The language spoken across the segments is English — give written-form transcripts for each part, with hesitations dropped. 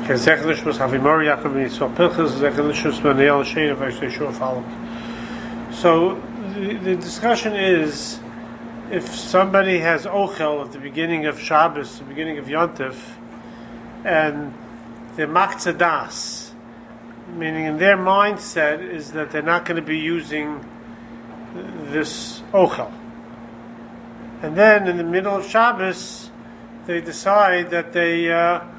So the discussion is, if somebody has ochel at the beginning of Shabbos, the beginning of Yontif, and they're makzadas, meaning in their mindset is that they're not going to be using this ochel. And then in the middle of Shabbos, they decide that they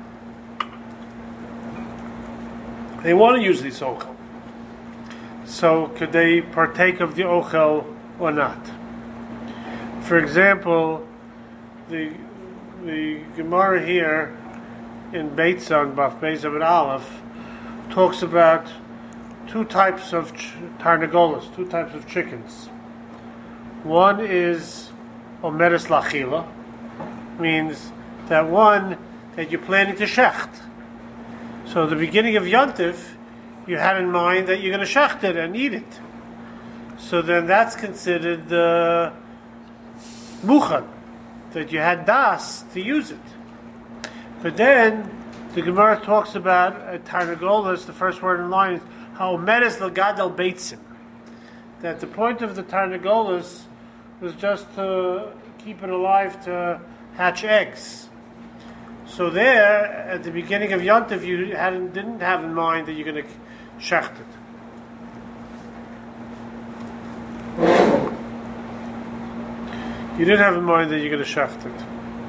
want to use this ochel. So could they partake of the ochel or not? For example, the Gemara here in Beitzah, Baf Beis Amud Aleph, talks about two types of tarnagolas, two types of chickens. One is omeres lachila, means that one that you're planning to shecht. So the beginning of Yontif, you had in mind that you're going to shecht it and eat it. So then that's considered the muchan, that you had das to use it. But then the Gemara talks about a tarnagolas, the first word in line is ha'omeres lagadal beitzim, that the point of the tarnagolas was just to keep it alive to hatch eggs. So there, at the beginning of Yontif, you didn't have in mind that you're going to shecht it. You didn't have in mind that you're going to shecht it.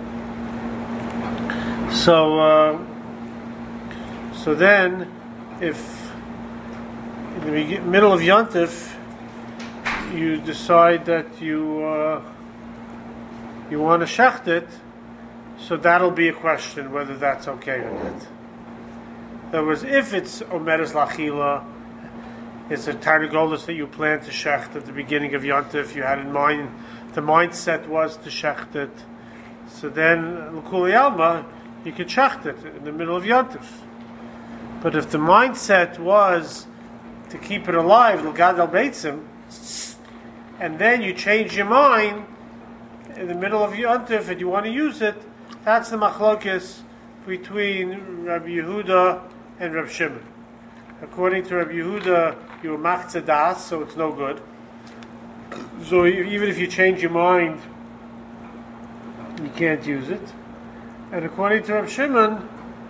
So then, if in the middle of Yontif you decide that you want to shecht it, so that'll be a question whether that's okay or not. In other words, if it's omeres lachila, it's a tarnagolas that you plan to shecht at the beginning of Yontif, you had in mind, the mindset was to shecht it, so then l'kuli alma, you could shecht it in the middle of Yontif. But if the mindset was to keep it alive, l'gadal beitzim, and then you change your mind in the middle of Yontif and you want to use it, that's the machlokes between Rabbi Yehuda and Rabbi Shimon. According to Rabbi Yehuda, you were machzadas, so it's no good. So even if you change your mind, you can't use it. And according to Rabbi Shimon,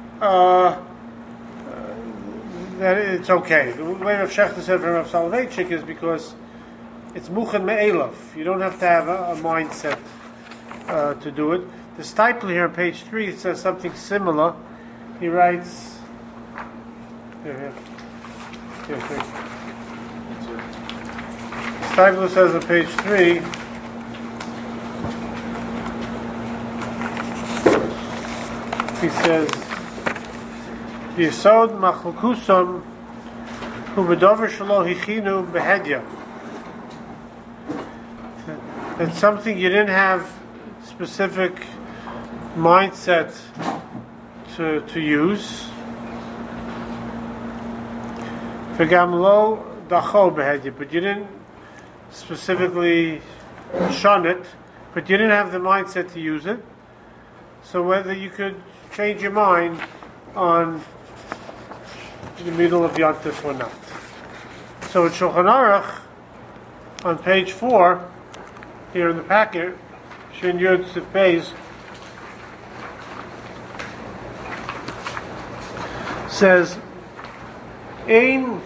that it's okay. The way Rav Shechter said from Rav Soloveitchik is because it's muchan me'elav. You don't have to have a mindset to do it. The Steipler here on page 3 says something similar. He writes, here. Steipler says on page 3, he says, Yesod machlukusam hu bedover shelo hichinu behedya. It's something you didn't have specific mindset to use. V'gam lo dacho behedya, but you didn't specifically shun it, but you didn't have the mindset to use it. So whether you could change your mind on the middle of Yontif or not. So in Shulchan Aruch, on page 4, here in the packet, Shin Yud Sif Beis, says, Ein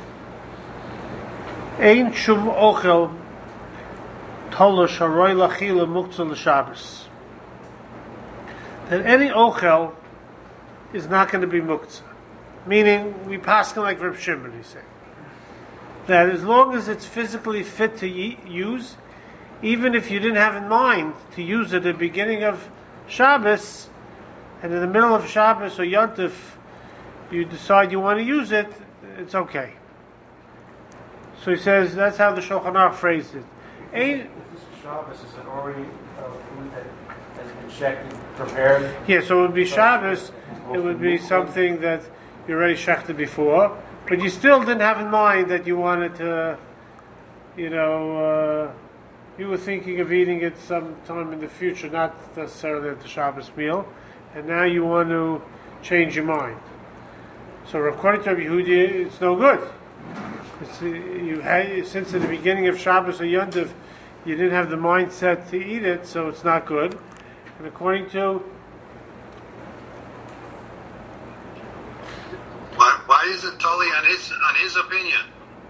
shum ochel tolosh haroi lachila muktzah l'Shabbos. That any ochel is not going to be muktzah. Meaning, we pass like Reb Shimon, he said. That as long as it's physically fit to use, even if you didn't have in mind to use it at the beginning of Shabbos, and in the middle of Shabbos or Yontif, you decide you want to use it, it's okay. So he says, that's how the Shulchan Aruch phrased it. This Shabbos is it already food that has been checked and prepared? Yeah, so it would be Shabbos, it would be something that you already shechted before, but you still didn't have in mind that you wanted to, you were thinking of eating it sometime in the future, not necessarily at the Shabbos meal, and now you want to change your mind. So according to Rabbi Yehuda, it's no good. Since at the beginning of Shabbos or Yontif, you didn't have the mindset to eat it, so it's not good. And according to why is it totally on his opinion?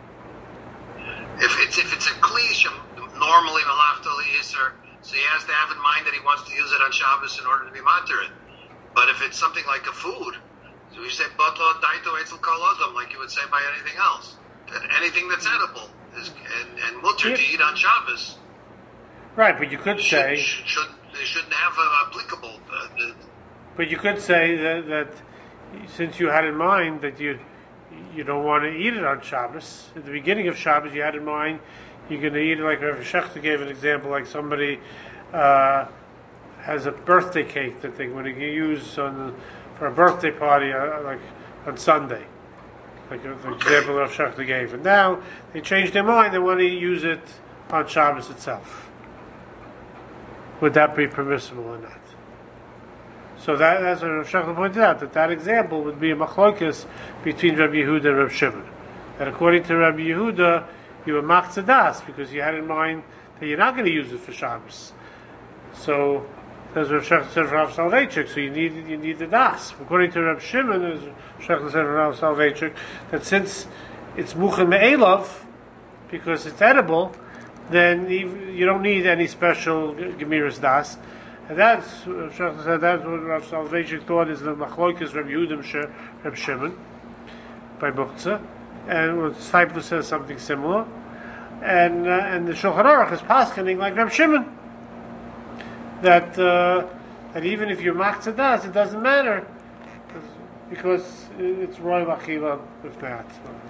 If it's a cliche, normally malachtali iser, so he has to have in mind that he wants to use it on Shabbos in order to be matir it. But if it's something like a food, so you say batlo daito etzel kol adam, like you would say by anything else, that anything that's edible is and mutter to eat on Shabbos. Right, but you could say they shouldn't have applicable. But you could say that since you had in mind that you don't want to eat it on Shabbos, at the beginning of Shabbos you had in mind you're going to eat it, like Rav Shechter gave an example, like somebody has a birthday cake that they want to use for a birthday party, like on Sunday, like the example Rav Shechter gave. And now they changed their mind; they want to use it on Shabbos itself. Would that be permissible or not? So that's what Rav Shechter pointed out, that example would be a machlokes between Rabbi Yehuda and Rav Shimon. That according to Rabbi Yehuda, you were machzadas because you had in mind that you're not going to use it for Shabbos. So as Rav Shechter said for Rav Soloveitchik, so you need the das. According to Rav Shimon, as Rav Shechter said for Rav Soloveitchik, that since it's muchen me'elav, because it's edible, then you don't need any special gemiras das. And that's Rav Shechter said. That's what Rav Soloveitchik thought is the machlokes Rabbi Yehuda Reb Shimon by Muktzah, and Stipler says something similar. And the Shulchan Aruch is paskening like Reb Shimon that even if you're machzah das, it doesn't matter because it's roy v'achila if not.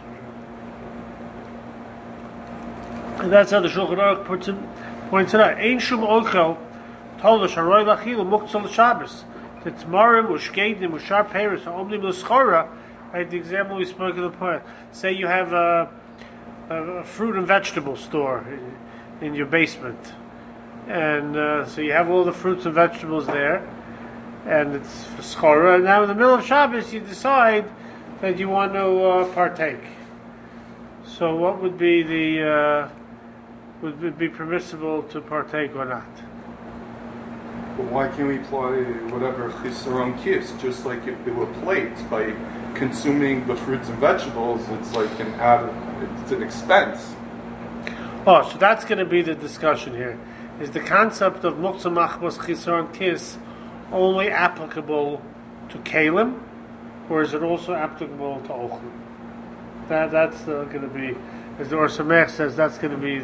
And that's how the Shulchan Aruch points it out. Ein shum ochel told us haroy v'achila muktzah l'Shabbos. The tamarim u'shkeidim u'shar peiros ha'omnim l'schora. Right, the example we spoke of the point. Say you have a fruit and vegetable store in your basement, and so you have all the fruits and vegetables there, and it's for schora. And now in the middle of Shabbos, you decide that you want to partake. So, what would be would it be permissible to partake or not? But why can't we apply whatever chisaron kis, just like if they were plates, by consuming the fruits and vegetables? It's like it's an expense. Oh, so that's going to be the discussion here. Is the concept of muktzah machbos chisaron kis only applicable to kalim, or is it also applicable to ochlim? That's going to be, as the Or Sameach says, that's going to be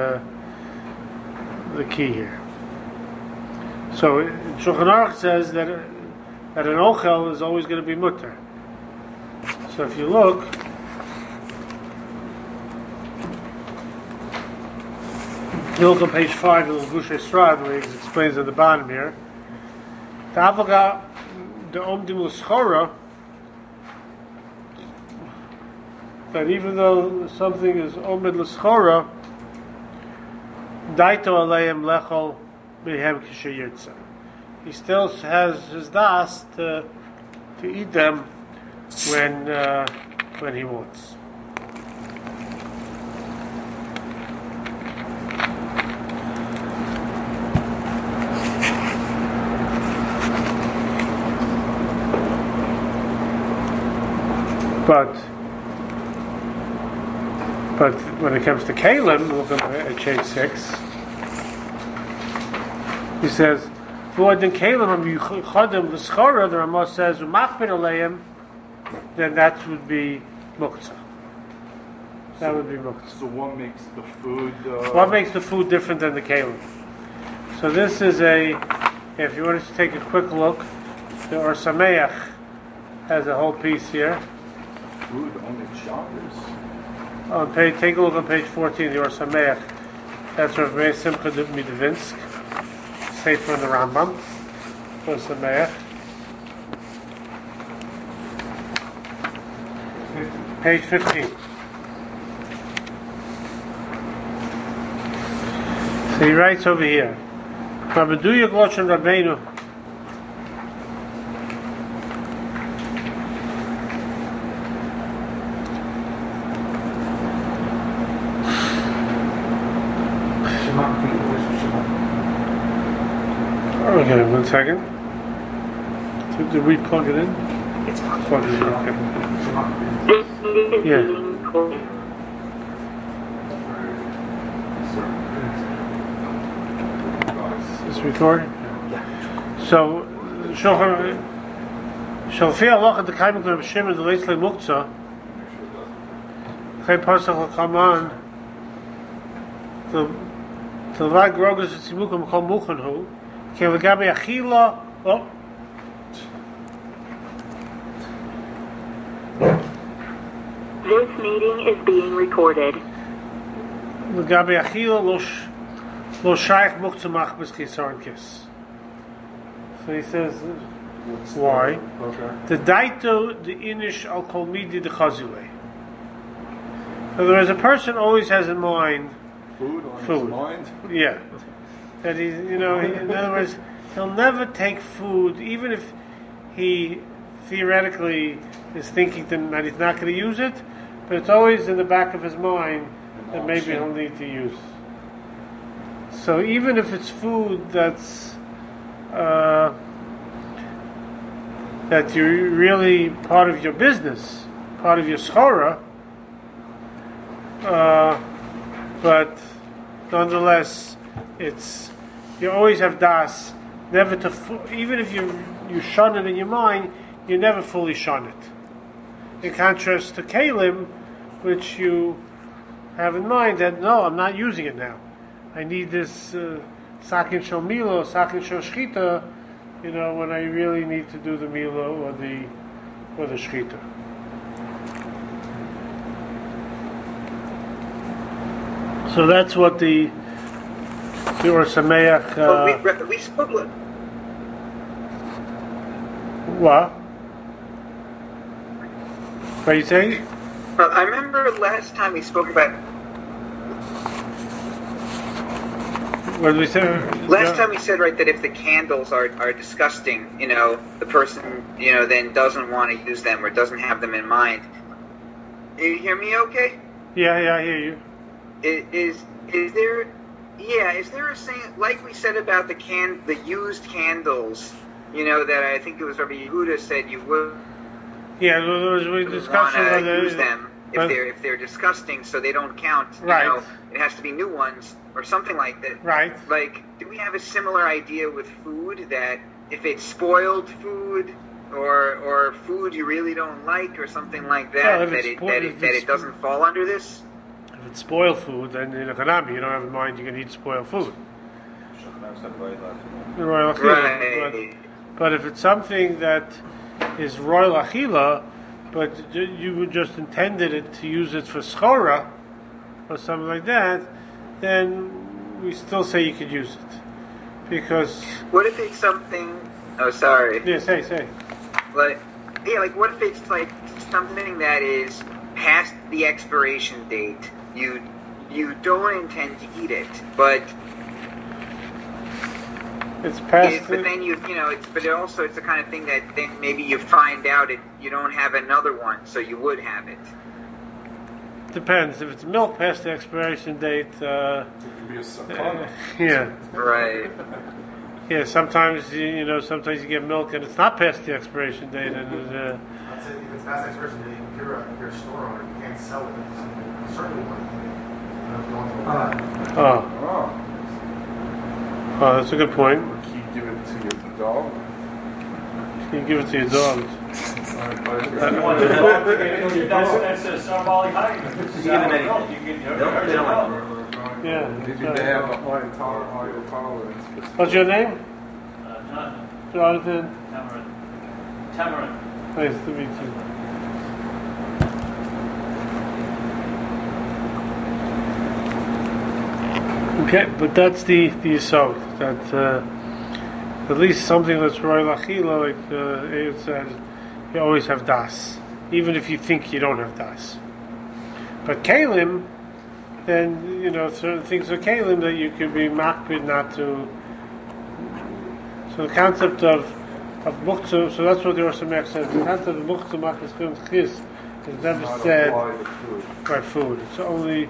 the key here. So Shulchan Aruch says that an ochel is always going to be mutter. So if you look, on page 5 of the Gush Estrad, where he explains at the bottom here, the avoga the omdim l'schora, that even though something is omid l'schora, daito aleim lechol mehem k'sheyirtza. He still has his das to eat them when he wants. But when it comes to kalim, look at page 6. He says, "V'od den kalim am yuchadim l'schora." The Ramah says, "U'machbir aleim." Then that would be muktzah. That would be muktzah. So what makes the food? What makes the food different than the kalim? So this is if you want to take a quick look, the Or Sameach has a whole piece here. Food only Shabbos. Take a look on page 14, the Or Sameach. That's Rav Meir Simcha Midvinsk, Sefer in the Rambam. Or Sameach. Page 15. So he writes over here, Rabaduya Gloshan Rabbeinu. Okay, 1 second. Did we plug it in? It's Plug it in, okay. This meeting is Yeah. being recorded. Is this recording? So, Shalfi Allah at the Kaimik of Shim and the Leitzle Muktzah, Chai Pasach will come on. The Vaj Grogas at Simukum Kol Mukhanhu, Kelagabi Achila. Oh. This meeting is being recorded. Gabi Achila lo shaykh muktzah machbes chisarn kiss. So he says, why? Okay. The daito the inish al kol midi the chazule. In other words, a person always has in mind Food on Food. his mind. yeah, that he, in other words, he'll never take food, even if he theoretically is thinking that he's not going to use it, but it's always in the back of his mind that maybe he'll need to use. So even if it's food that's that you're really part of your business, part of your schora, but nonetheless, it's you always have das, never to even if you shun it in your mind, you never fully shun it. In contrast to kalim, which you have in mind that no, I'm not using it now. I need this sakin shel milo, sakin shel shchita, when I really need to do the milo or the shchita. So that's what the Or Sameach. We spoke. What? What are you saying? I remember last time we spoke about. What did we say? Last time we said, right, that if the candles are disgusting, the person, then doesn't want to use them or doesn't have them in mind. You hear me okay? Yeah, I hear you. Is there a saying, like we said about the used candles, that I think it was Rabbi Yehuda said you would. Yeah, there was a discussion want whether to use them if they're disgusting, so they don't count. Right. It has to be new ones or something like that. Right. Like, do we have a similar idea with food that if it's spoiled food or food you really don't like or something like that, Well, that it doesn't fall under this? If it's spoiled food, then in a Hanami, you don't have in mind you can eat spoiled food. Right. But if it's something that is royal achila, but you just intended it to use it for schora or something like that, then we still say you could use it. Because... What if it's something... Oh, sorry. Yeah, say. What if it's like something that is past the expiration date? You don't intend to eat it, but... It's past... But then it's the kind of thing that then maybe you find out you don't have another one, so you would have it. Depends. If it's milk past the expiration date, It could be a sakana. yeah. Right. Yeah, sometimes sometimes you get milk and it's not past the expiration date, and If it's past the expiration date, if you're a store owner, you can't sell it. Certainly one. Oh, that's a good point. Or can you give it to your dog? You give it to your dog. That's a symbolic height. Yeah. Maybe they have a high tolerance. What's your name? Jonathan. Jonathan. Tamarin. Nice to meet you. Okay, but that's the yisod. That at least something that's royal achila, like Eyud said, you always have das, even if you think you don't have das. But kalim, then certain things are kalim that you could be makbid not to. So the concept of muktzah, so that's what the Or Sameach says. The concept of muktzah machis chis is never said by food. It's only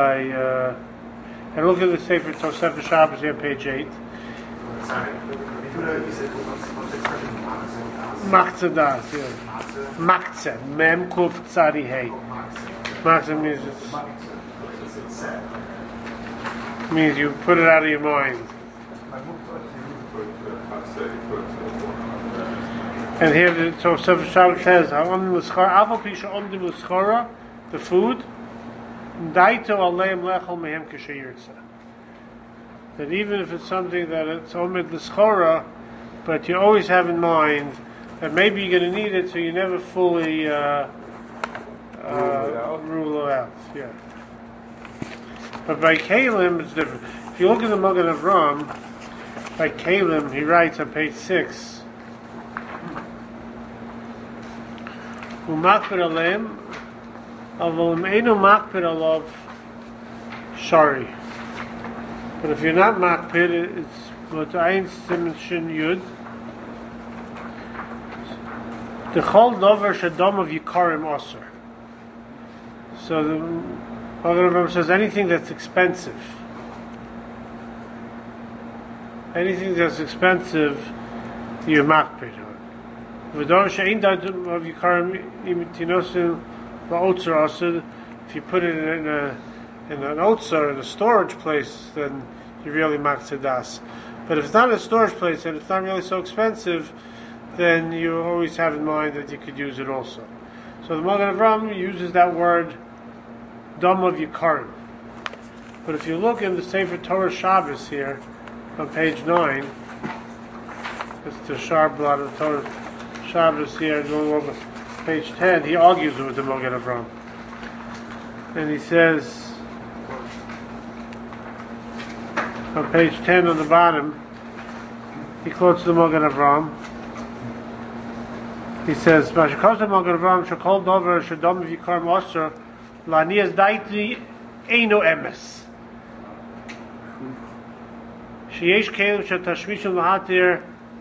by. And look at the Sefer Tosefes Shabbos here, page 8. Sorry. Machzadas, yeah. Machze, mem kuf tzadi hey. Machze means you put it out of your mind. And here, so Sefer Shabbos says, the food, that even if it's something that it's omid l'schora, but you always have in mind that maybe you're going to need it, so you never fully rule it out. Yeah. But by Kalim, it's different. If you look at the Magen Avram, by Kalim, he writes on page 6, Umakpir alem, aval einu makpir alav shari. But if you're not makpir, it's what ein simen shin yud. The chol dover shadam of yikarim osir. So the Magen Avram says anything that's expensive. Anything that's expensive, you're makpir on. If you put it in an otzer, in a storage place, then you really makzadas. But if it's not a storage place and it's not really so expensive, then you always have in mind that you could use it also. So the Magen Avram uses that word dam of yikarim. But if you look in the Sefer Torah Shabbos here on page 9, it's the sharp blot of Torah Shabbos here, going over page 10, he argues with the Magen Avram. And he says, on page 10 on the bottom, he quotes the Magen Avram. He says, Mashakos the Magen Avram, Shakol Dover, Shadam Vikar Moser, Lanias Daiti, Eino Emes. Sheyesh Kelim Shatashmishim Lahatir,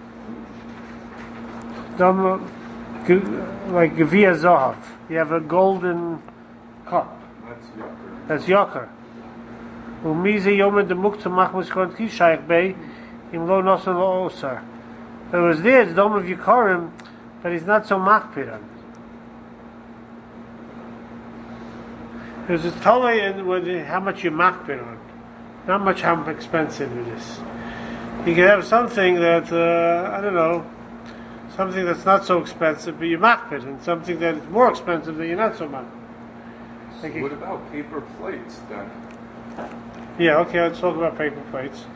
like Gevia Zahav. You have a golden cup. That's Yakar. Umize Yomed the Mukta Machmas Kont Kishayk Bay, in Lo Nosal Lo Osar. But it was there, it's Dom of Yikarim, but he's not so Machpiran. There's a Tolay in how much you Machpir on. Not much how expensive it is. You can have something that, I don't know, something that's not so expensive, but you machpir, and something that is more expensive that you're not so machpir. So what about paper plates then? Yeah, okay, let's talk about paper plates.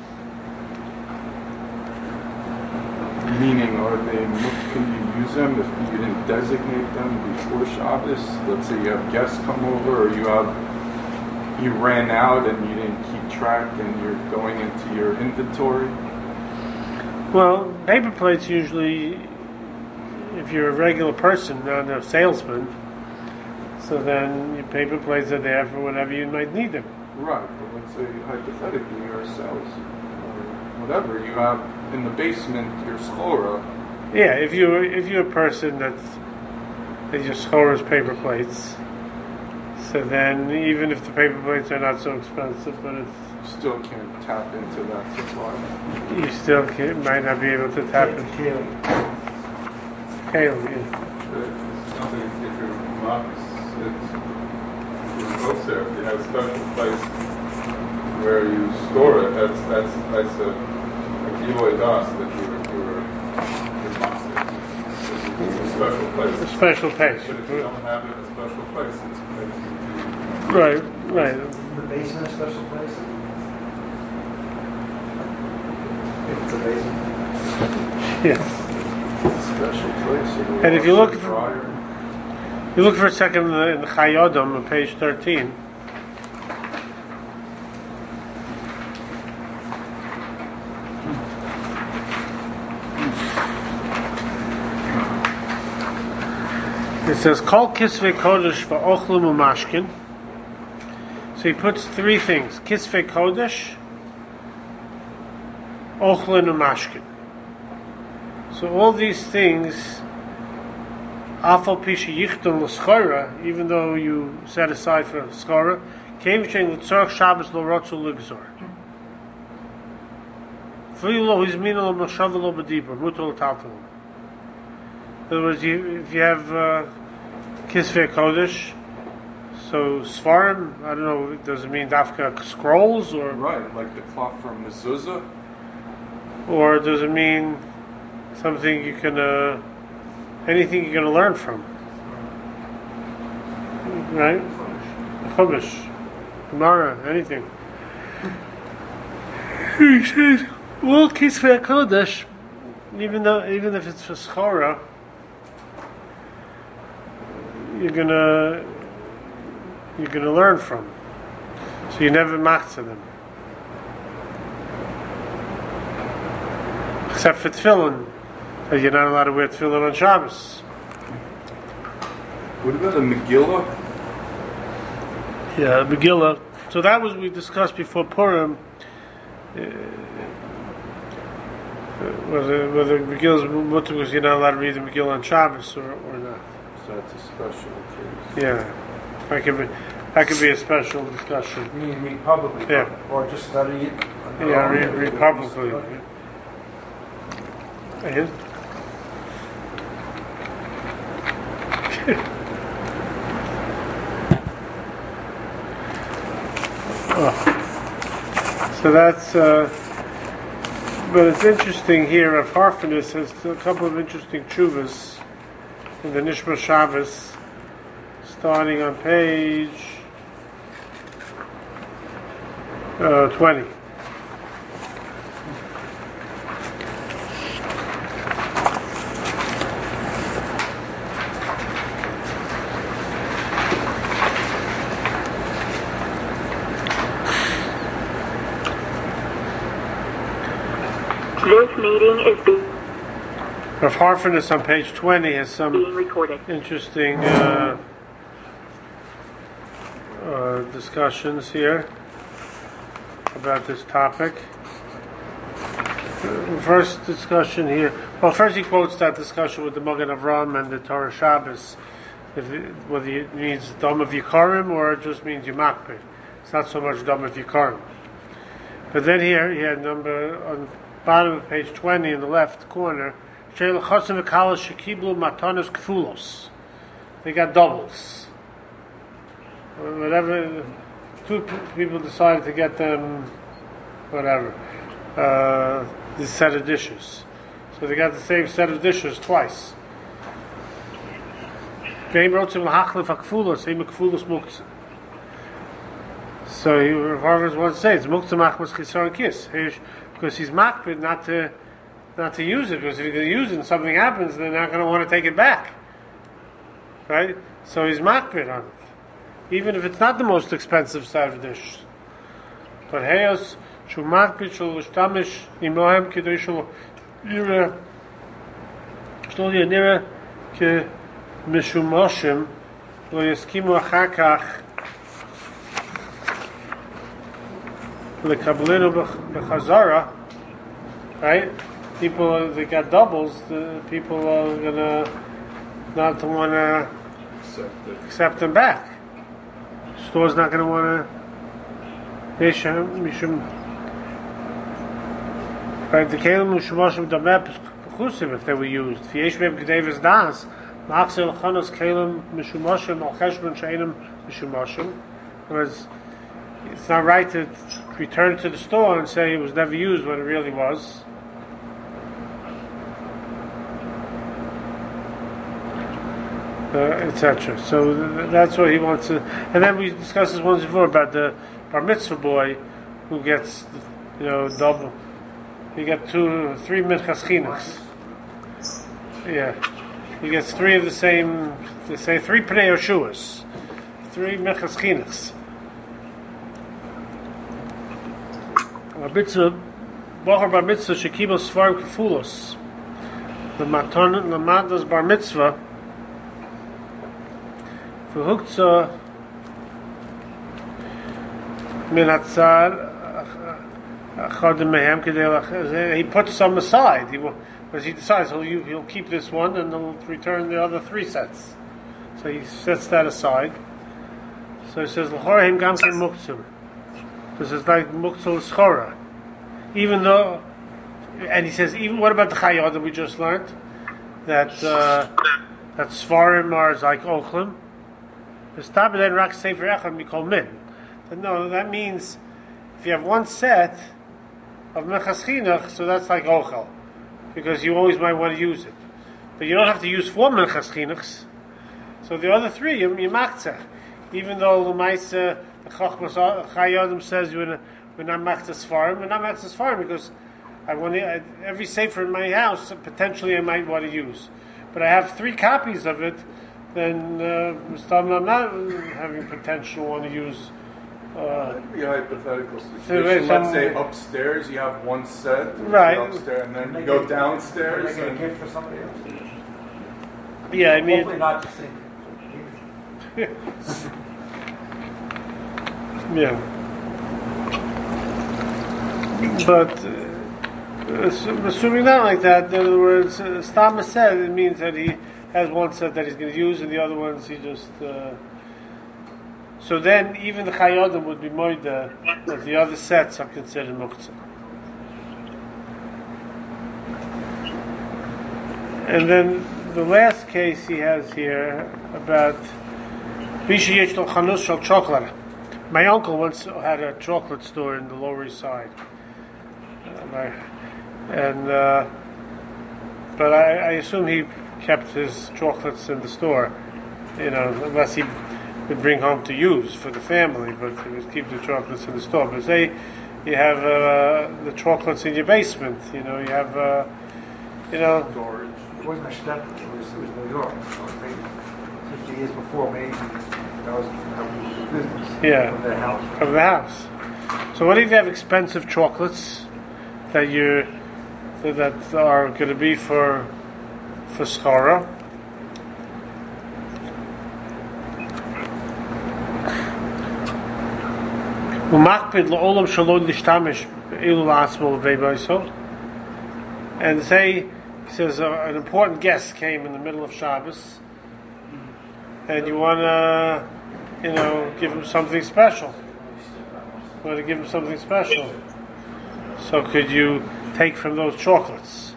Meaning, can you use them if you didn't designate them before Shabbos? Let's say you have guests come over, or you ran out and you didn't keep track and you're going into your inventory? Well, paper plates usually, if you're a regular person, not a salesman, so then your paper plates are there for whenever you might need them. Right, but let's say hypothetically you're a sales or whatever, you have in the basement your schora. Yeah, if you're a person that your schora is paper plates, so then even if the paper plates are not so expensive, but it's still can't tap into that supply. You still might not be able to tap into Kale, yeah. It's something if you're Marcus, it's also if you have a special place where you store it, that's a giveaway das that you're it's a special place. A special place. But if you don't have it in a special place, it's right. The basement, a special place. If it's a basement. Yeah. Special place. And if you look for a second in the Chayodam on page 13. It says Kol Kisvei Kodesh va'Ochlim u'Mashkin. So he puts three things: Kisvei Kodesh, Ochlin u'Mashkin. So all these things, Afal Pisha Yichton l'Schora, even though you set aside for Schora, Came Shein l'Tzorach Shabbos lo Rotzu l'Gzor. In other words, if you have Kisvei Kodesh, so Svarim, I don't know, does it mean Dafka scrolls or Right, like the cloth from Mezuzah. or does it mean something you can anything you're going to learn from? Right? Chumash, Gemara, anything. He said, well, Kisvei Kodesh, even if it's for Schora, you're gonna learn from. So you never machzah them, except for tefillin, that you're not allowed to wear tefillin on Shabbos. What about the Megillah? Yeah, Megillah. So that was we discussed before Purim. Whether Megillah is mutter because you're not allowed to read the Megillah on Shabbos or not. So that's a special case. Yeah, that could be a special discussion. You mean read publicly, Yeah. or just study it. Yeah, read publicly. And? So that's, but it's interesting here. Rav Harfenis has a couple of interesting tshuvas in the Nishma Shabbos, starting on page 20. This meeting is Rav Harfenis on page 20 has being some recorded. interesting discussions here about this topic. First discussion here. Well, first he quotes that discussion with the Magen Avram and the Torah Shabbos, whether it means Dam of Yikarim or it just means Yemakbid. It's not so much Dam of Yikarim. But then here he had number on bottom of page 20 in the left corner. They got doubles. Whatever, two people decided to get them, whatever, this set of dishes. So they got the same set of dishes twice. So he Rav wants to say it's muktzah machmas chisar kis, because he's makbid not to use it, because if you're going to use it and something happens, they're not going to want to take it back, right? So he's makbid on it, even if it's not the most expensive side of dish. But heyos shu makbid shul l'shtamish imohem k'dei shul yira shul yanira ke mishumoshim lo yaskimu achar kach l'kablinu b'chazara, right? People that got doubles, the people are gonna not to want to accept them back. Store's not going to want to. Right, the kelim u'shmoshim dameh p'chusim if they were used. V'yesh me'em k'devis das ma'achzel chanos kelim mishumoshim al cheshbon she'enim mishumoshim. Whereas it's not right to return to the store and say it was never used when it really was. Etc. So that's what he wants to. And then we discussed this once before about the bar mitzvah boy who gets, double. He got 3 minchas chinuchs. Yeah, he gets 3 of the same. They say 3 pnei Yeshuas, 3 minchas chinuchs. Bar mitzvah, bocher bar mitzvah shekibel svarim kefulos. The matandas bar mitzvah. He puts some aside because he decides he'll keep this one and he'll return the other 3 sets. So he sets that aside. So he says, this is like muktzah l'schora. Even though And he says, even what about the Chayot that we just learned? That Svarim are like Ochlim. The Stabed Rak Sefer Echad Mikol Min. No, that means if you have one set of Mechas Chinuch, so that's like Ochel. Because you always might want to use it. But you don't have to use 4 Mechas Chinuchs. So the other 3, you Machzeh. Even though the Maisa, the Chochmas Chayodim says we're not Machzeh Svarim, we're not Machzeh Svarim because I want to, every Sefer in my house, potentially I might want to use. But I have 3 copies of it, then I'm not having potential want to use. Hypothetical situation. Let's say upstairs you have one set, right? Upstairs, and then you go downstairs. Make it a gift for somebody else. Yeah, I mean. Hopefully not to sing. Yeah. But assuming not like that, in other words, Stama said it means that he has one set that he's going to use, and the other ones he just. So then, even the Chayodim would be moida that the other sets are considered muktzah. And then the last case he has here about chocolate. My uncle once had a chocolate store in the Lower East Side, but I assume he kept his chocolates in the store, unless he would bring home to use for the family, but he would keep the chocolates in the store. But say you have the chocolates in your basement, you have, storage. It wasn't a Shtetl, it was New York. Maybe 50 years before, maybe that was business. Yeah. From their house. From the house. So what if you have expensive chocolates that are going to be for schara? And say, he says, an important guest came in the middle of Shabbos, and you want to, give him something special. You want to give him something special. So could you take from those chocolates?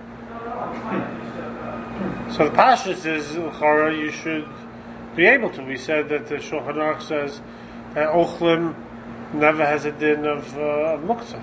So the Pashtus is, L'chara, you should be able to. We said that the Shulchan Aruch says that Ochlim never has a din of muktzah.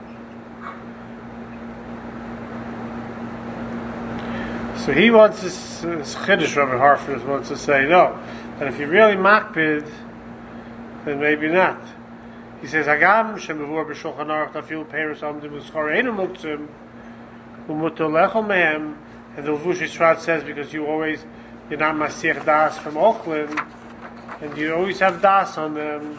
So he wants this Chiddush, Rabbi Harford wants to say, no, that if you really makpid, then maybe not. He says, Hagam shemavur b'shulchan aruch tafil peiros amdim l'schar einu muktzim u'muto lechol mehem, and the Levush Yisrael says, because you're not masich das from Ochlim, and you always have das on them.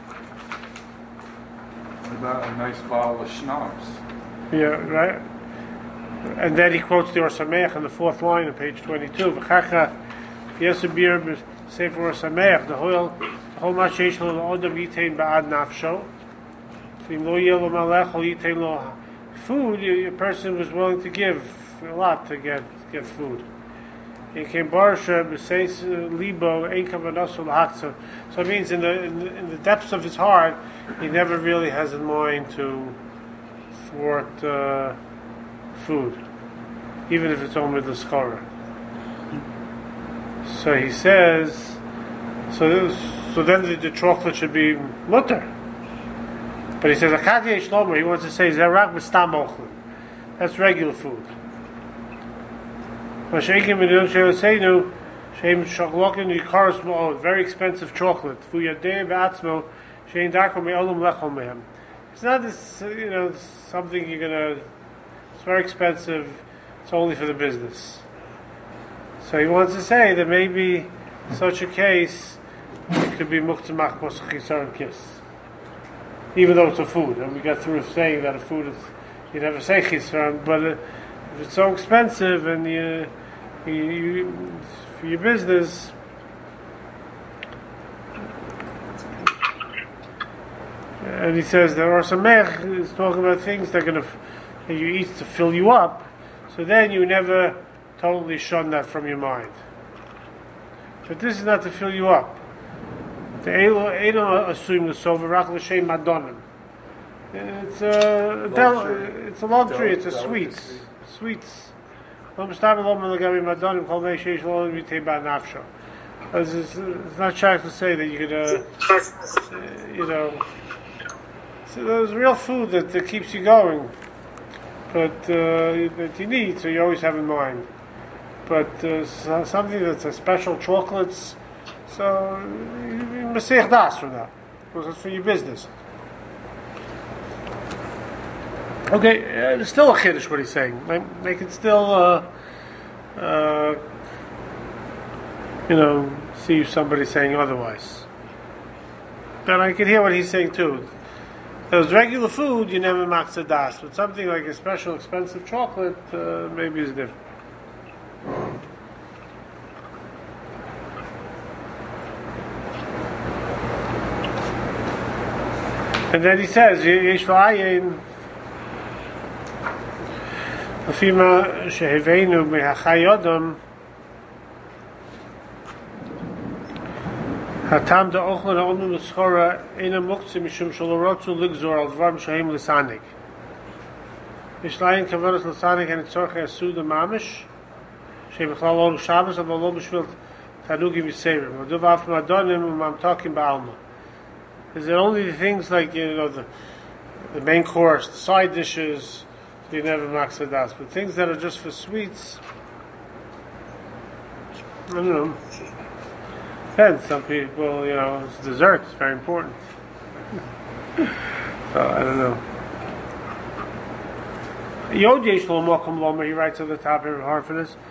What about a nice bottle of schnapps? Yeah, right. And then he quotes the Or Sameach in the 4th line on page 22. V'chacha yesabir b'sefer Or Sameach the whole masheish lo odam yitein ba'ad nafsho. V'im lo yeh lo malechol yitein lo food. A person was willing to give a lot to get food. He came barsha b'seis libo ein kavanaso l'haktza. So it means in the depths of his heart, he never really has in mind to thwart food, even if it's only the schara. So he says, so then the chocolate should be mutter. But he says, Akadi Shlomo, he wants to say, Zerak b'stam ochlin. That's regular food. Very expensive chocolate. It's not this, something you're gonna. It's very expensive. It's only for the business. So he wants to say that maybe such a case it could be muktzah machmos chisar and kiss, even though it's a food. And we got through saying that a food is you never say chisar, but if it's so expensive and you for your business. And he says there are some mech is talking about things that you eat to fill you up, so then you never totally shun that from your mind. But this is not to fill you up. The Elo assume the Sovarach L'Shem Madonim. It's Luxury. it's a luxury. It's a Delicacy. sweets. It's not trying to say that you could, so there's real food that keeps you going, but that you need, so you always have in mind. But something that's a special chocolates, so you must say das for that, because it's for your business. Okay, it's still a chiddush what he's saying. They can still, see somebody saying otherwise. But I can hear what he's saying too. Those regular food, you never maksa das, but something like a special expensive chocolate, maybe is different. And then he says, Yesh v'ayin Afima shehevenu mehachayodam hatam da ochlan ha'onu l'schora ena muktzeh mishum shalorotzu ligzor al dvarim shehem l'sanig. Yesh layin kavaras l'sanig and tzorchei asuda mamish shebechlal olu Shabbos aval lo b'shvil tanugim yiseirim v'duv af madonim u'mamtokim ba'alma. Is it only the things like, the main course, the side dishes, you never maksa das, but things that are just for sweets, I don't know. Depends. Some people, it's dessert, it's very important. So, I don't know. Yod yesh lo mokum lomer, he writes at the top here, hard for this.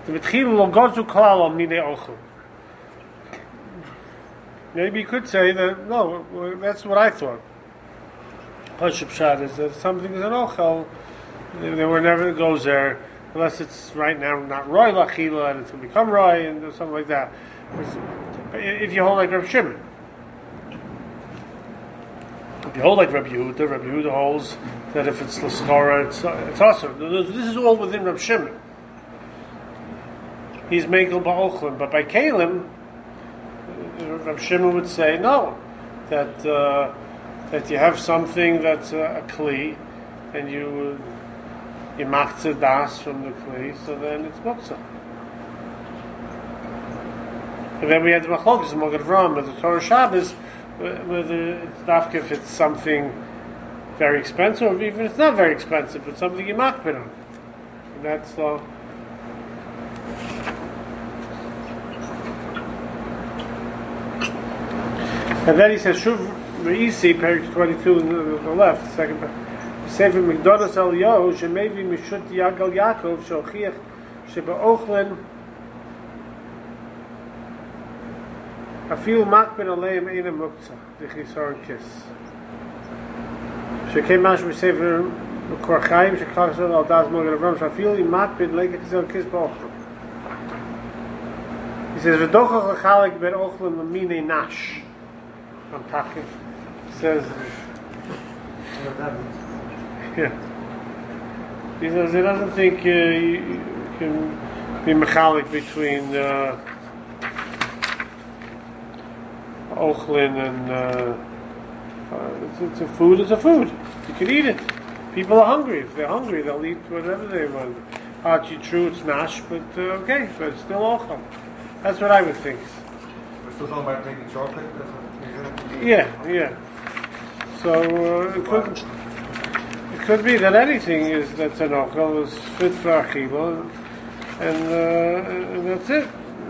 Maybe you could say that, no, that's what I thought. Pashup Shad is that something is an ochel, they were never goes there, unless it's right now not roy lachila and it's going to become roy and something like that. If you hold like Reb Shimon. If you hold like Reb Yehuda holds that if it's l'schora, it's awesome. This is all within Reb Shimon. He's making ba'ochlim, but by Kalim, Reb Shimon would say no, that you have something that's a kli, and you machzeh das from the kli, so then it's muktzah. And then we had the machlokes, the Magen Avraham, with the Torah Shabbos, whether it's dafka if it's something very expensive, or even if it's not very expensive, but something you makbid on. And that's And then he says, Shuv Re'isi, page 22 on the left, second page. Sefer Migdolos Eliyahu, Shemevi Mishut Yagal Yaakov, Shochiach, Sheba'ochlin, Afilu Makbin Aleim Eina Muktzah, D'chisar Kis. Shekem Mash B'Sefer Mekor Chaim, Shekachzor Al Das Magen Avraham, Shafilu Makbin D'chisar Kis Ba'ochlin. He says, V'dochach L'chalek Ben Ochlin L'minei Nash. I'm talking. Says, yeah. He says he doesn't think you can be mechalik between ochlin and it's a food. It's a food. You can eat it. People are hungry. If they're hungry, they'll eat whatever they want. Actually, true, it's mash, but okay, but it's still ochlin. That's what I would think. We're still talking about making chocolate. Yeah. So it could be that anything that's an ochel is fit for achila, and that's it.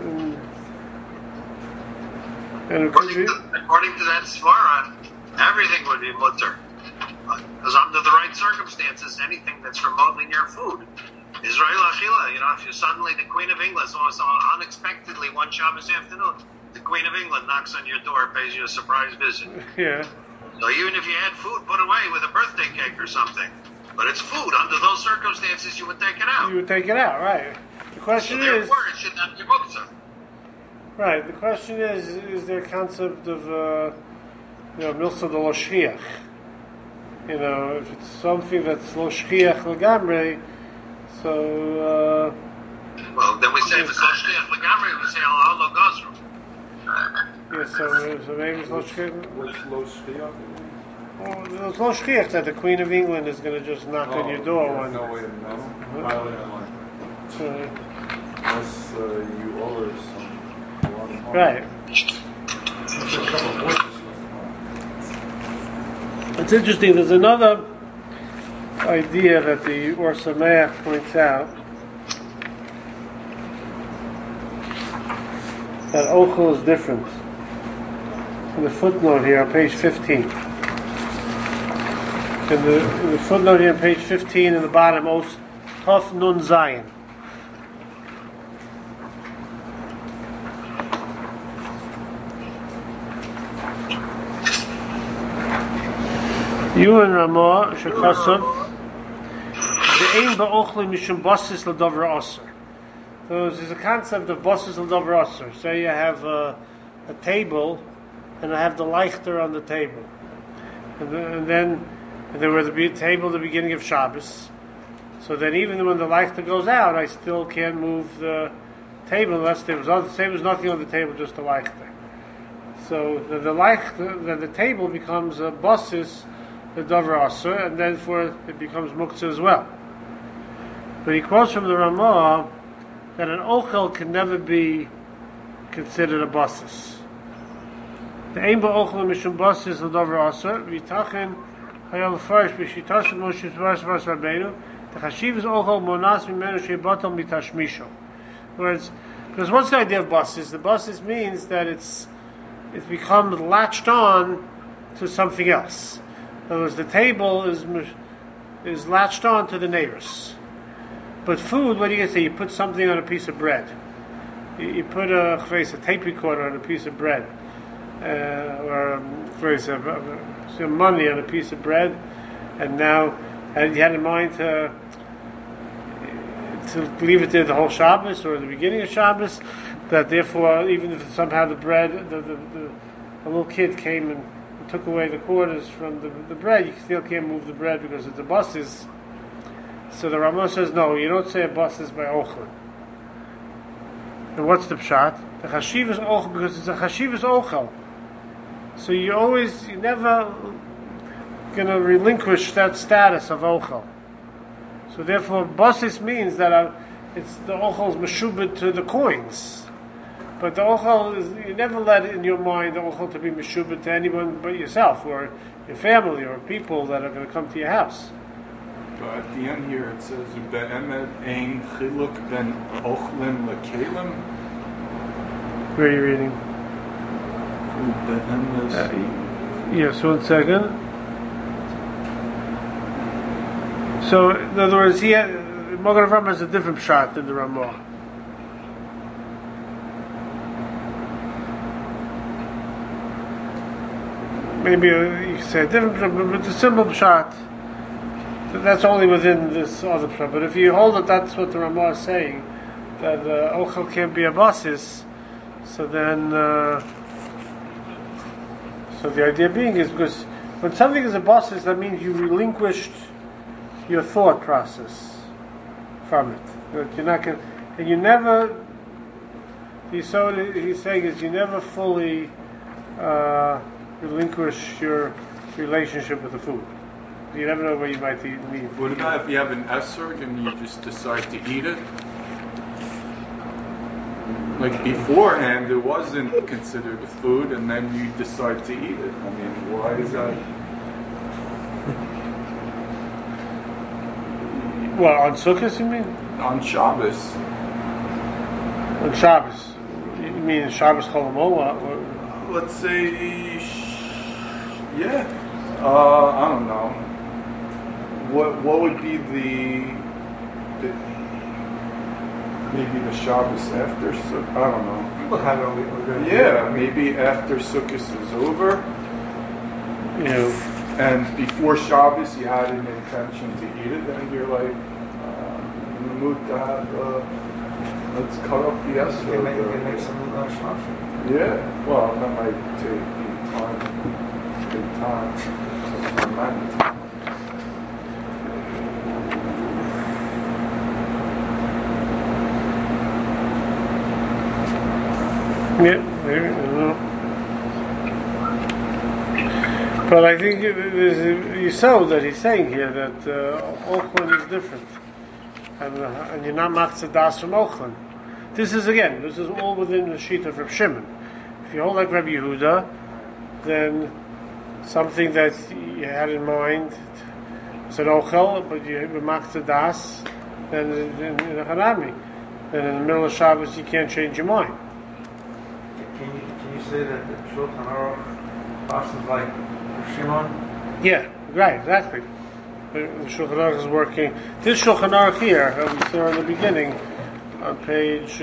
And it could be. According to that svara, everything would be mutter, because under the right circumstances, anything that's remotely near food. Israel achila, if you suddenly the Queen of England, so unexpectedly one Shabbos afternoon, the Queen of England knocks on your door, pays you a surprise visit. Yeah. So even if you had food put away with a birthday cake or something, but it's food, under those circumstances you would take it out. You would take it out, right. The question is... Therefore, it should not be muktzah. Right, the question is there a concept of, milsa de lo shchiach? If it's something that's lo shchiach legamre, so... well, then we say if it's lo shchiach legamre, we say al lo gazru. Yeah, so maybe it's lo shchiach. What's lo shchiach? There's no shchiach that the Queen of England is going to just knock on your door yeah, one. no way to know. So, Unless you owe her a lot of money. right. There's a couple of voices. It's interesting. There's another idea that the Or Sameach points out, that ochel is different. In the footnote here on page 15. In the footnote here on page 15 in the bottom, Os Tov Nun Zayin. You and Ramah Shekhasav the aim ba'ochli mishum basis l'dover aser. So there's a concept of basis l'dover aser. Say you have a table, and I have the leichter on the table, and then there was the table at the beginning of Shabbos. So then even when the leichter goes out, I still can't move the table unless there was nothing on the table, just the leichter. So the table becomes a basis the Dover Aser, and therefore it becomes Muktzah as well. But he quotes from the Ramah that an Ochel can never be considered a basis. The Ein Ba'ochel Mishum Basis the Dover Aser, V'itachen Hayal Farish B'shitasim Moshe Svaras Vars Rabbeinu, the Chashiv is Ochel Monas Mimenu Shebatom Mitashmisho. In other words, because what's the idea of basis? The basis means that it's become latched on to something else. In other words, the table is latched on to the neighbors. But food, what do you say? You put something on a piece of bread. You put a tape recorder on a piece of bread, or some money on a piece of bread, and now you had in mind to leave it there the whole Shabbos or the beginning of Shabbos. That therefore, even if somehow the bread, a little kid came and took away the quarters from the bread, you still can't move the bread because it's a basis. So the Ramah says, no, you don't say a basis by ochel. And what's the pshat? The chashiv is ochel because it's a chashiv is ochel. So you're never going to relinquish that status of ochel. So therefore, basis means that it's the ochel is meshubed to the coins. But the ochel is, you never let it in your mind the ochel to be meshubed to anyone but yourself or your family or people that are going to come to your house. But at the end here it says be'emet ein chiluk ben ochlim lekelim. Where are you reading? Yes, 1 second. So in other words, Magen Avraham has a different pshat than the Ramah. Maybe you could say a different pshat, but the simple pshat. That's only within this other pshat. But if you hold that that's what the Ramah is saying, that ochel can't be a basis, so then, so the idea being is because when something is a basis, that means you relinquished your thought process from it. That you're not going, and you never. He's saying is you never fully relinquish your relationship with the food. You never know where you might need. What about if you have an esrog and you just decide to eat it? Like beforehand, it wasn't considered a food, and then you decide to eat it. I mean, why is that? Well, on Sukkot, you mean? On Shabbos. On Shabbos. You mean Shabbos Chol Let's say, yeah. I don't know. What would be the maybe the Shabbos after Sukkot? I don't know. People have it over. Yeah, maybe after Sukkot is over. You know. And before Shabbos, you had an intention to eat it, and you're like in the mood to have. Let's cut up the esrog. You make some shmashim. Yeah. Well, that might take time. Take time. Yeah, But I think you saw that he's saying here that Ochlin is different, and you're not matzah das from Ochlin. This is all within the sheet of Reb Shimon. If you hold like Rabbi Yehuda, then something that you had in mind is an Ochel, but you have matzah das, then in a Hanami. Then in the middle of Shabbos you can't change your mind. Can you say that the Shulchan Aruch passes like Shimon? Yeah, right, exactly. The Shulchan Aruch is working. This Shulchan Aruch here, we saw in the beginning, on page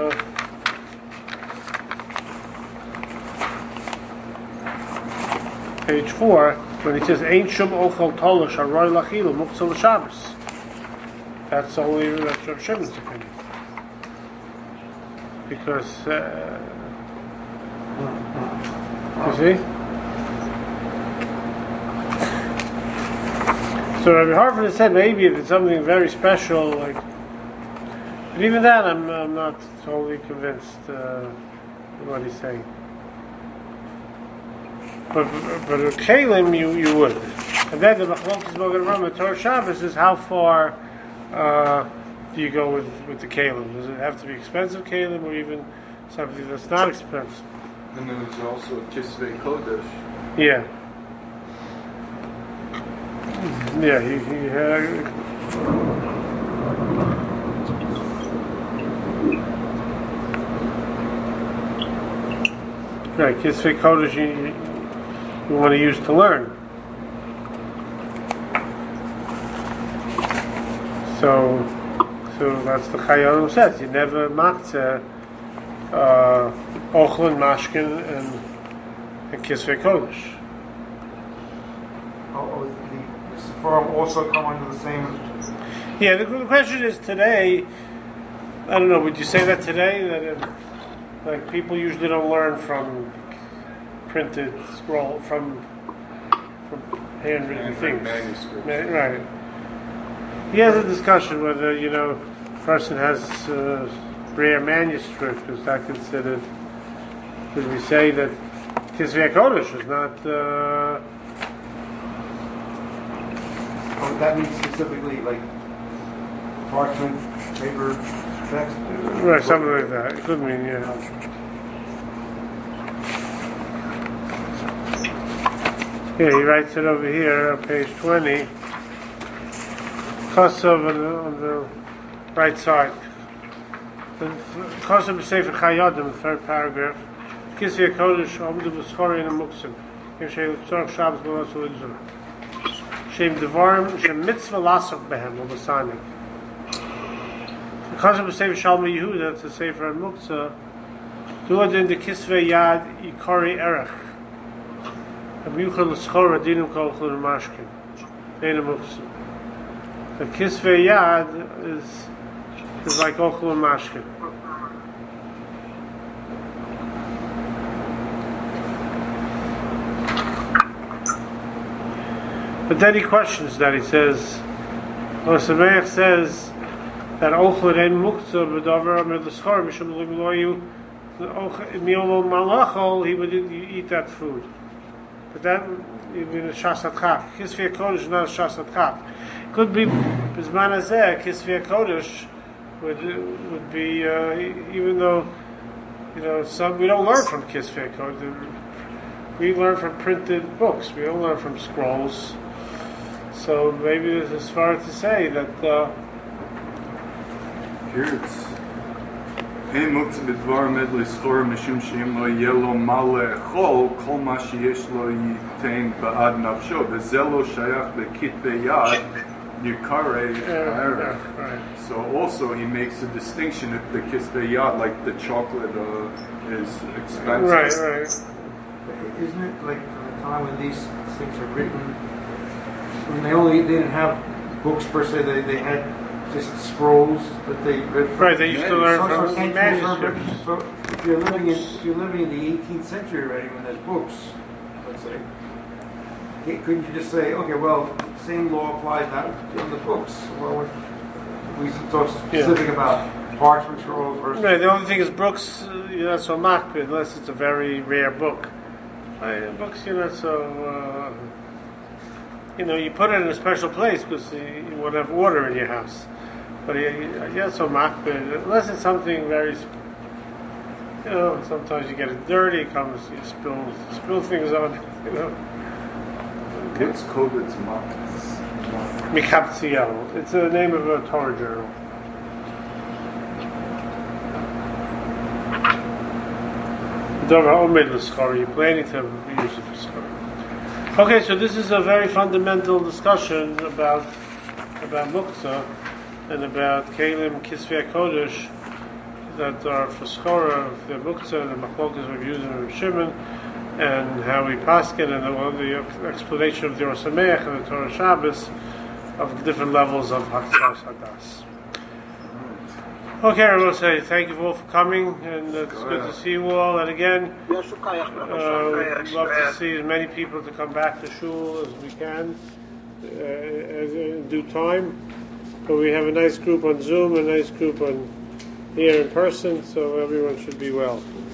page 4, when he says Ein Shum Ochel Tolosh Haroy Lachilu Muktzah L'Shabbos. That's only Rav Shimon's opinion. Because you see? So Rabbi Harford said maybe if it's something very special, like, but even that I'm not totally convinced what he's saying. But with Kalim you would. And then the Machlokes Mogen Rama Torah Shabbos is how far do you go with the Kalim? Does it have to be expensive Kalim or even something that's not expensive? And then there's also Kisvei Kodesh. Yeah. Yeah, he had. Right, Kisvei Kodesh you want to use to learn. So that's the Chayyim says. You never matzah Ochlin, Mashkin, and Kisvei Kodesh. The Seforim also come under the same. Yeah, the question is today. I don't know. Would you say that today that like people usually don't learn from printed scroll from handwritten things, manuscripts. Right? He has a discussion whether a person has rare manuscript. Is that considered? Should we say that Kisvei Kodesh is not? That means specifically like parchment, paper, text. Right, something like that. It could mean, yeah. Yeah, he writes it over here on page 20. Kosov on the right side. Kosov Sefer Chayodim, the third paragraph. Kisvei Kodesh, Omdu B'Schori and Muksim. Yemshei L'Tzorach Shabbos B'Lasu L'Zur. Shem Devarim, Shem Mitzvah Lasok Behem, L'Basanik. Kosov Sefer Shalma Yehuda, it's a Sefer Muktzah. Do it in the Kisvei Yad Yikori Erech. Abuchel L'Schor Adinim Kolchul Mashkin. Ein Muktzah. The Kisvei Yad is like Ochel and Mashkin. But then he questions that. He says, Sameach says that Ochel and Muktzah b'davar amir l'schor mishum l'gloyu miolo malachol, he would eat that food. But that even a shasat chaf. Kisvei Kodesh is not a shasat chaf. Could be Bizman Hazeh, Kisvei Kodesh would be even though some we don't learn from Kisvei Kodesh. We learn from printed books. We don't learn from scrolls. So maybe it's as far to say that here it's Ein Muktzah b'dvar med l'schor mishum she'im lo yeh lo ma le'echol kol ma sheyesh lo yitain ba'ad nafsho v'zeh lo shayach b'kitbei yad Yukare Erech. Right. So also he makes a distinction if the Kisvei Yad, like the chocolate, is expensive. Right. Isn't it like from the time when these things are written, when they didn't have books per se, they had just scrolls that they read from. Right, they used to learn from manuscripts. So if you're living in the 18th century already, when there's books, let's say, couldn't you just say, okay, well, same law applies now in the books? Well, we talk specific about parchment scrolls versus. Right, the only thing is books, you're not so makpid unless it's a very rare book. Books, so you put it in a special place because you want to have order in your house. But so makbid, unless it's something very, sometimes you get it dirty, it comes, you spill things on it, What's COVID's Makas? Mikapziel. It's the name of a Torah journal. You're planning to use it for schar. Okay, so this is a very fundamental discussion about muktzah and about kelim kisvei kodesh that are for schara, the muktzah, the machlokas we've used in Shimon, and how we paskin, and the explanation of the Or Sameach and the Torah Shabbos of the different levels of Hakzas Hadas. Okay, I will say thank you all for coming, and it's good to see you all. And again, we'd love to see as many people to come back to shul as we can in due time. But we have a nice group on Zoom, a nice group here in person, so everyone should be well.